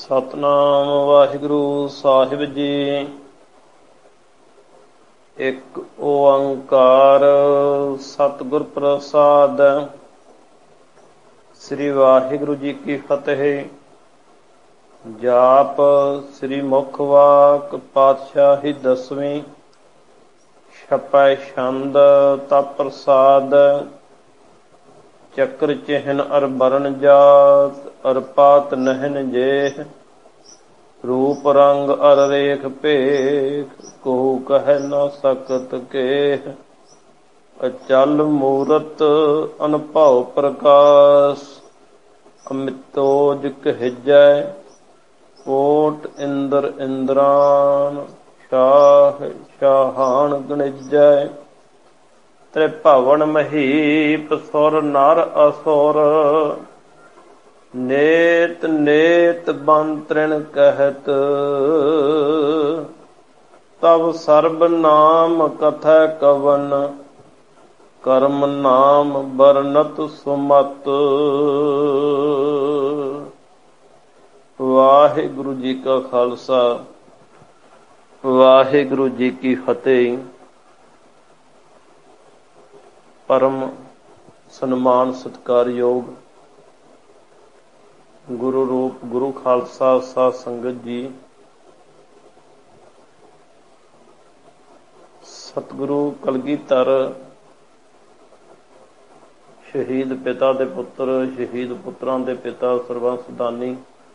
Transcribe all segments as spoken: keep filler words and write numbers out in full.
ਸਤਨਾਮ ਵਾਹਿਗੁਰੂ ਸਾਹਿਬ ਜੀ। ਇੱਕ ਓੰਕਾਰ ਸਤਿਗੁਰ ਪ੍ਰਸਾਦ। ਸ੍ਰੀ ਵਾਹਿਗੁਰੂ ਜੀ ਕੀ ਫਤਿਹ। ਜਾਪ ਸ੍ਰੀ ਮੁਖ ਵਾਕ ਪਾਤਸ਼ਾਹੀ ਦਸਵੀਂ। ਛਪੈ ਛੰਦ ਤਪ ਪ੍ਰਸਾਦ। ਚੱਕਰ ਚਿਹਨ ਅਰ ਬਰਨ ਜਾਤ ਅਰ ਪਾਤ ਨਹਿਨ ਜੇਹ। ਰੂਪ ਰੰਗ ਅਰ ਰੇਖ ਭੇਖ ਕਹੂ ਕਹਿ ਨਾ ਸਕਤ ਕੇਹ। ਅਚਲ ਮੂਰਤ ਅਨਭਉ ਪ੍ਰਕਾਸ਼ ਅਮਿਤੋਜ ਕਹਿਜੈ। ਕੋਟ ਇੰਦਰ ਇੰਦਰਾਨ ਸ਼ਾਹ ਸ਼ਾਹਾਨ ਗਣਿਜੈ। ਤ੍ਰਿਭਵਨ ਮਹੀਪ ਸੁਰ ਨਰ ਅਸੁਰ। ਨੇਤ ਨੇਤ ਬੰਤ੍ਰਿਣ ਕਹਿਤ ਤਵ ਸਰਬ ਨਾਮ ਕਥੈ ਕਵਨ। ਕਰਮ ਨਾਮ ਬਰਨਤ ਸੁਮਤ। ਵਾਹਿਗੁਰੂ ਜੀ ਕਾ ਖਾਲਸਾ ਵਾਹਿਗੁਰੂ ਜੀ ਕੀ ਫਤਿਹ। ਪਰਮ ਸਨਮਾਨ ਸਤਿਕਾਰਯੋਗ ਗੁਰੂ ਰੂਪ ਗੁਰੂ ਖਾਲਸਾ ਸਾਧ ਸੰਗਤ ਜੀ। ਸਤਿਗੁਰੂ ਕਲਗੀਧਰ ਸ਼ਹੀਦ ਪਿਤਾ ਦੇ ਪੁੱਤਰ, ਸ਼ਹੀਦ ਪੁੱਤਰਾਂ ਦੇ ਪਿਤਾ, ਸਰਬੰਸ ਦਾਨੀ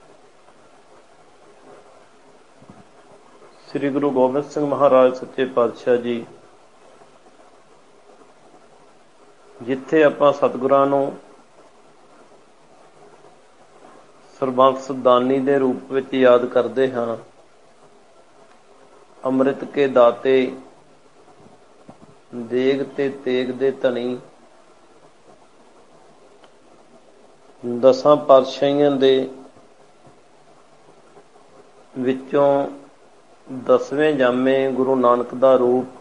ਸ੍ਰੀ ਗੁਰੂ ਗੋਬਿੰਦ ਸਿੰਘ ਮਹਾਰਾਜ ਸੱਚੇ ਪਾਤਸ਼ਾਹ ਜੀ, ਜਿੱਥੇ ਆਪਾਂ ਸਤਿਗੁਰਾਂ ਨੂੰ ਸਰਬੰਸ ਦਾਨੀ ਦੇ ਰੂਪ ਵਿੱਚ ਯਾਦ ਕਰਦੇ ਹਾਂ। ਅੰਮ੍ਰਿਤ ਕੇ ਦਾਤੇ, ਦੇਗ ਤੇ ਤੇਗ ਦੇ ਧਨੀ, ਦਸਾਂ ਪਾਤਸ਼ਾਹੀਆਂ ਦੇ ਵਿੱਚੋਂ ਦਸਵੇਂ ਜਾਮੇ ਗੁਰੂ ਨਾਨਕ ਦਾ ਰੂਪ।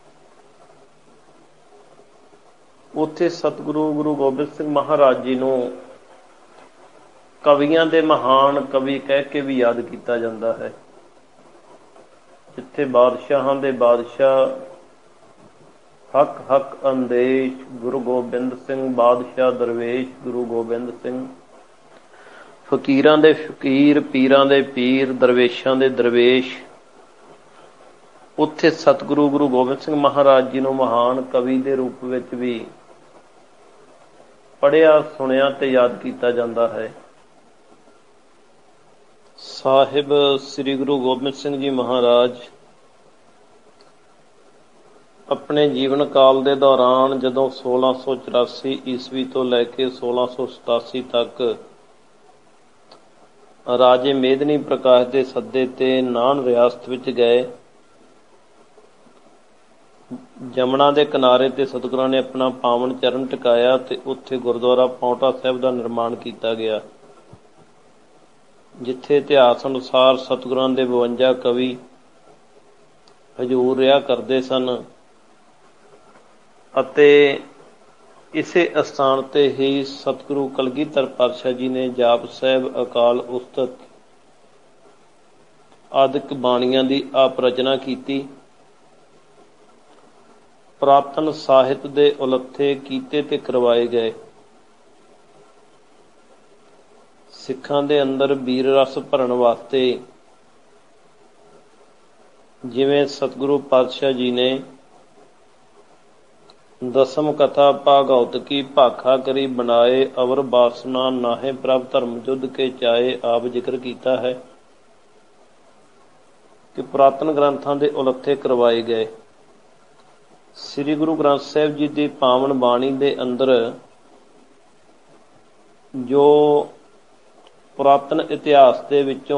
ਉੱਥੇ ਸਤਿਗੁਰੂ ਗੁਰੂ ਗੋਬਿੰਦ ਸਿੰਘ ਮਹਾਰਾਜ ਜੀ ਨੂੰ ਕਵੀਆਂ ਦੇ ਮਹਾਨ ਕਵੀ ਕਹਿ ਕੇ ਵੀ ਯਾਦ ਕੀਤਾ ਜਾਂਦਾ ਹੈ। ਜਿੱਥੇ ਬਾਦਸ਼ਾਹਾਂ ਦੇ ਬਾਦਸ਼ਾਹ, ਹੱਕ ਹੱਕ ਅੰਦੇਸ਼ ਗੁਰੂ ਗੋਬਿੰਦ ਸਿੰਘ, ਬਾਦਸ਼ਾਹ ਦਰਵੇਸ਼ ਗੁਰੂ ਗੋਬਿੰਦ ਸਿੰਘ, ਫਕੀਰਾਂ ਦੇ ਫਕੀਰ, ਪੀਰਾਂ ਦੇ ਪੀਰ, ਦਰਵੇਸ਼ਾਂ ਦੇ ਦਰਵੇਸ਼। ਉੱਥੇ ਸਤਿਗੁਰੂ ਗੁਰੂ ਗੋਬਿੰਦ ਸਿੰਘ ਮਹਾਰਾਜ ਜੀ ਨੂੰ ਮਹਾਨ ਕਵੀ ਦੇ ਰੂਪ ਵਿੱਚ ਵੀ ਪੜ੍ਹਿਆ, ਸੁਣਿਆ ਤੇ ਯਾਦ ਕੀਤਾ ਜਾਂਦਾ ਹੈ। ਸਾਹਿਬ ਸ੍ਰੀ ਗੁਰੂ ਗੋਬਿੰਦ ਸਿੰਘ ਜੀ ਮਹਾਰਾਜ ਆਪਣੇ ਜੀਵਨ ਕਾਲ ਦੇ ਦੌਰਾਨ, ਜਦੋਂ ਸੋਲਾਂ ਸੌ ਚੁਰਾਸੀ ਈਸਵੀ ਤੋਂ ਲੈ ਕੇ ਸੋਲਾਂ ਸੌ ਸਤਾਸੀ ਤੱਕ ਰਾਜੇ ਮੇਦਨੀ ਪ੍ਰਕਾਸ਼ ਦੇ ਸੱਦੇ ਤੇ ਨਾਨ ਰਿਆਸਤ ਵਿੱਚ ਗਏ, ਜਮਨਾ ਦੇ ਕਿਨਾਰੇ ਤੇ ਸਤਿਗੁਰਾਂ ਨੇ ਆਪਣਾ ਪਾਵਨ ਚਰਨ ਟਿਕਾਇਆ ਤੇ ਉੱਥੇ ਗੁਰਦੁਆਰਾ ਪਾਉਂਟਾ ਸਾਹਿਬ ਦਾ ਨਿਰਮਾਣ ਕੀਤਾ ਗਿਆ, ਜਿੱਥੇ ਇਤਿਹਾਸ ਅਨੁਸਾਰ ਸਤਿਗੁਰਾਂ ਦੇ ਬਵੰਜਾ ਕਵੀ ਹਜ਼ੂਰ ਰਿਹਾ ਕਰਦੇ ਸਨ। ਅਤੇ ਇਸੇ ਅਸਥਾਨ ਤੇ ਹੀ ਸਤਿਗੁਰੂ ਕਲਗੀਧਰ ਪਾਤਸ਼ਾਹ ਜੀ ਨੇ ਜਾਪ ਸਾਹਿਬ, ਅਕਾਲ ਉਸਤਤ ਆਦਿਕ ਬਾਣੀਆਂ ਦੀ ਆਪ ਰਚਨਾ ਕੀਤੀ। ਪੁਰਾਤਨ ਸਾਹਿਤ ਦੇ ਉਲੱਥੇ ਕੀਤੇ ਤੇ ਕਰਵਾਏ ਗਏ। ਸਿੱਖਾਂ ਦੇ ਅੰਦਰ ਵੀਰ ਰਸ ਭਰਨ ਵਾਸਤੇ ਜਿਵੇਂ ਸਤਿਗੁਰੂ ਪਾਤਸ਼ਾਹ ਜੀ ਨੇ ਦਸਮ ਕਥਾ ਭਾਗਵਤ ਕੀ ਭਾਖਾ ਕਰੀ ਬਣਾਏ, ਅਵਰ ਬਾਸਨਾ ਨਾਹੇ ਪ੍ਰਭ ਧਰਮ ਜੁਧ ਕੇ ਚਾਏ, ਆਪ ਜ਼ਿਕਰ ਕੀਤਾ ਹੈ ਕਿ ਪੁਰਾਤਨ ਗ੍ਰੰਥਾਂ ਦੇ ਉਲੱਥੇ ਕਰਵਾਏ ਗਏ। ਸ੍ਰੀ ਗੁਰੂ ਗ੍ਰੰਥ ਸਾਹਿਬ ਜੀ ਦੀ ਪਾਵਨ ਬਾਣੀ ਦੇ ਅੰਦਰ ਜੋ ਪੁਰਾਤਨ ਇਤਿਹਾਸ ਦੇ ਵਿੱਚੋਂ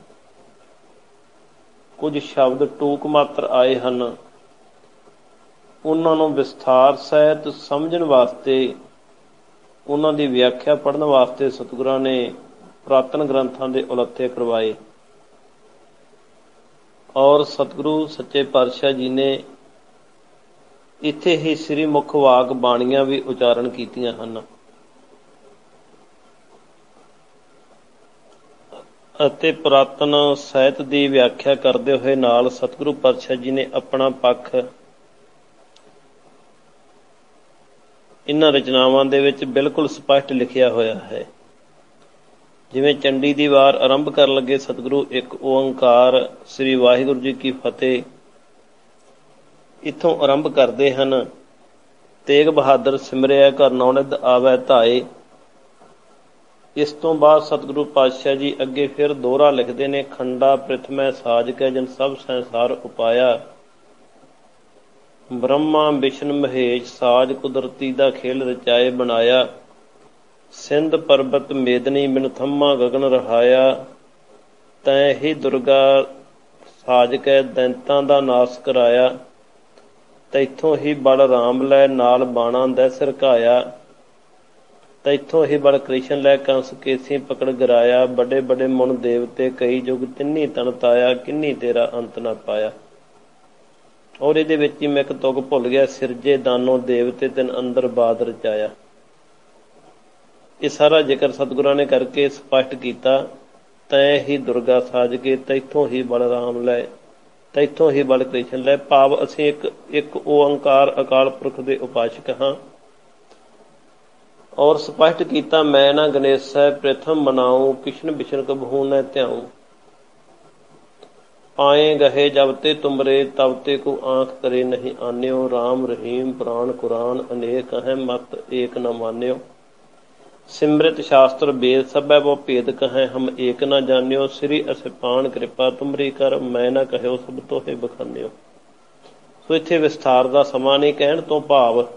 ਕੁਝ ਸ਼ਬਦ ਟੂਕ ਮਾਤਰ ਆਏ ਹਨ, ਉਹਨਾਂ ਨੂੰ ਵਿਸਥਾਰ ਸਹਿਤ ਸਮਝਣ ਵਾਸਤੇ, ਉਹਨਾਂ ਦੀ ਵਿਆਖਿਆ ਪੜ੍ਹਨ ਵਾਸਤੇ ਸਤਿਗੁਰਾਂ ਨੇ ਪੁਰਾਤਨ ਗ੍ਰੰਥਾਂ ਦੇ ਉਲੱਥੇ ਕਰਵਾਏ। ਔਰ ਸਤਿਗੁਰੂ ਸੱਚੇ ਪਾਤਸ਼ਾਹ ਜੀ ਨੇ ਇੱਥੇ ਹੀ ਸ੍ਰੀ ਮੁਖ ਵਾਕ ਬਾਣੀਆਂ ਵੀ ਉਚਾਰਨ ਕੀਤੀਆਂ ਹਨ। ਅਤੇ ਪੁਰਾਤਨ ਸਾਹਿਤ ਦੀ ਵਿਆਖਿਆ ਕਰਦੇ ਹੋਏ ਨਾਲ ਸਤਿਗੁਰੂ ਪਾਤਸ਼ਾਹ ਜੀ ਨੇ ਆਪਣਾ ਪੱਖ ਇਹਨਾਂ ਰਚਨਾਵਾਂ ਦੇ ਵਿੱਚ ਬਿਲਕੁਲ ਸਪਸ਼ਟ ਲਿਖਿਆ ਹੋਇਆ ਹੈ। ਜਿਵੇਂ ਚੰਡੀ ਦੀ ਵਾਰ ਆਰੰਭ ਕਰਨ ਲੱਗੇ ਸਤਿਗੁਰੂ ਇੱਕ ਓੰਕਾਰ ਸ੍ਰੀ ਵਾਹਿਗੁਰੂ ਜੀ ਕੀ ਫਤਿਹ ਇੱਥੋਂ ਆਰੰਭ ਕਰਦੇ ਹਨ। ਤੇਗ ਬਹਾਦਰ ਸਿਮਰਿਆ ਘਰ ਨੌਨਿਧ ਆਵੈ ਧਾਏ। ਇਸ ਤੋਂ ਬਾਅਦ ਸਤਿਗੁਰੂ ਪਾਤਸ਼ਾਹ ਜੀ ਅੱਗੇ ਫਿਰ ਦੋਹਰਾ ਲਿਖਦੇ ਨੇ। ਖੰਡਾ ਪ੍ਰਿਥਮੈ ਸਾਜ ਕੈ ਜਨ ਸਭ ਸੰਸਾਰ ਉਪਾਇਆ। ਬ੍ਰਹਮਾ ਵਿਸ਼ਨ ਮਹੇਸ਼ ਸਾਜ ਕੁਦਰਤੀ ਦਾ ਖੇਲ ਰਚਾਏ ਬਣਾਇਆ। ਸਿੰਧ ਪਰਬਤ ਮੇਦਨੀ ਬਿਨ ਥੰਮਾ ਗਗਨ ਰਹਾਇਆ। ਤੈਂ ਹੀ ਦੁਰਗਾ ਸਾਜ ਕੈ ਦੈਂਤਾਂ ਦਾ ਨਾਸ ਕਰਾਇਆ। ਤੈਥੋਂ ਹੀ ਬਲ ਰਾਮ ਲੈ ਨਾਲ ਬਾਣਾ ਦੈ ਸਰਕਾਇਆ। ਤੈਥੋਂ ਹੀ ਬਲ ਕ੍ਰਿਸ਼ਨ ਲੈ ਕੰਸ ਕੇਸੀ ਪਕੜ ਗਿਰਾਇਆ। ਵੱਡੇ ਵੱਡੇ ਮੁਨ ਦੇਵਤੇ ਕਈ ਜੁਗ ਤਿੰਨੀ ਤਨ ਤਾਇਆ। ਕਿੰਨੀ ਤੇਰਾ ਅੰਤ ਨਾ ਪਾਇਆ। ਔਰ ਇਹਦੇ ਵਿੱਚ ਹੀ ਮੈਂ ਇੱਕ ਤੁਕ ਭੁੱਲ ਗਿਆ। ਸਿਰਜੇ ਦਾਨੋ ਦੇਵਤੇ ਤਿਨ ਅੰਦਰ ਬਾਦ ਰਚਾਇਆ। ਇਹ ਸਾਰਾ ਜ਼ਿਕਰ ਸਤਿਗੁਰਾਂ ਨੇ ਕਰਕੇ ਸਪਸ਼ਟ ਕੀਤਾ। ਤੈਂ ਹੀ ਦੁਰਗਾ ਸਾਜ ਕੇ ਤੈਥੋਂ ਹੀ ਬਲ ਰਾਮ ਲੈ ਤੈਥੋਂ ਹੀ ਬਲ ਕ੍ਰਿਸ਼ਨ ਲੈ। ਭਾਵ ਅਸੀਂ ਇੱਕ ਇੱਕ ਓੰਕਾਰ ਅਕਾਲ ਪੁਰਖ ਦੇ ਉਪਾਸ਼ਕ ਹਾਂ। ਔਰ ਸਪਸ਼ਟ ਕੀਤਾ ਮੈਂ ਨਾ ਗਣੇਸ਼ੈ ਪ੍ਰਥਮ ਮਨਾਉ ਕਿਸ਼ਨ ਬਿਸ਼ਨ ਕਬਹੂ ਨ ਧਿਆਉ। ਆਏ ਗਹੇ ਜਬ ਤੇ ਤੁਮਰੇ ਤਬ ਤੇ ਕੋ ਆਂਖ ਕਰੇ ਨਹੀਂ ਆਨਿਓ। ਰਾਮ ਰਹੀਮ ਪੁਰਾਣ ਕੁਰਾਨ ਅਨੇਕ ਹੈ ਮਤ ਏਕ ਨ ਮਾਨਿਓ। ਸਿਮਰਿਤ ਸ਼ਾਸਤਰ ਵੇਦ ਸਭੈ ਬਹੁ ਭੇਦ ਕਹੈ ਹਮ ਏਕ ਨ ਜਾਣਿਓ। ਸ੍ਰੀ ਅਸਿਪਾਨ ਕਿਰਪਾ ਤੁਮਰੀ ਕਰ ਮੈਂ ਨਾ ਕਹਿਓ ਸਭ ਤੋਹੇ ਬਖਾਨਿਓ। ਸੋ ਇੱਥੇ ਵਿਸਥਾਰ ਦਾ ਸਮਾਂ ਨਹੀਂ। ਕਹਿਣ ਤੋਂ ਭਾਵ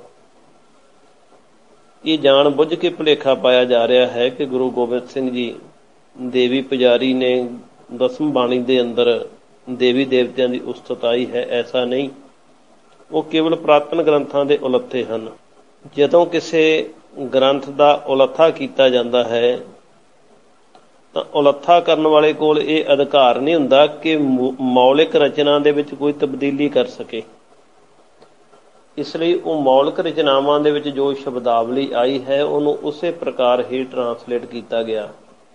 ਇਹ ਜਾਣ ਬੁੱਝ ਕੇ ਭੁਲੇਖਾ ਪਾਇਆ ਜਾ ਰਿਹਾ ਹੈ ਕਿ ਗੁਰੂ ਗੋਬਿੰਦ ਸਿੰਘ ਜੀ ਦੇਵੀ ਪੁਜਾਰੀ ਨੇ ਦਸਮ ਬਾਣੀ ਦੇ ਅੰਦਰ ਦੇਵੀ ਦੇਵਤਿਆਂ ਦੀ ਉਸਤਤ ਆਈ ਹੈ। ਐਸਾ ਨਹੀਂ। ਉਹ ਕੇਵਲ ਪੁਰਾਤਨ ਗ੍ਰੰਥਾਂ ਦੇ ਉਲੱਥੇ ਹਨ। ਜਦੋਂ ਕਿਸੇ ਗ੍ਰੰਥ ਦਾ ਉਲੱਥਾ ਕੀਤਾ ਜਾਂਦਾ ਹੈ ਤਾਂ ਉਲੱਥਾ ਕਰਨ ਵਾਲੇ ਕੋਲ ਇਹ ਅਧਿਕਾਰ ਨਹੀਂ ਹੁੰਦਾ ਕਿ ਮੌਲਿਕ ਰਚਨਾ ਦੇ ਵਿੱਚ ਕੋਈ ਤਬਦੀਲੀ ਕਰ ਸਕੇ। ਇਸ ਲਈ ਉਹ ਮੌਲਿਕ ਰਚਨਾਵਾਂ ਦੇ ਵਿੱਚ ਜੋ ਸ਼ਬਦਾਵਲੀ ਆਈ ਹੈ ਉਹਨੂੰ ਉਸੇ ਪ੍ਰਕਾਰ ਹੀ ਟਰਾਂਸਲੇਟ ਕੀਤਾ ਗਿਆ।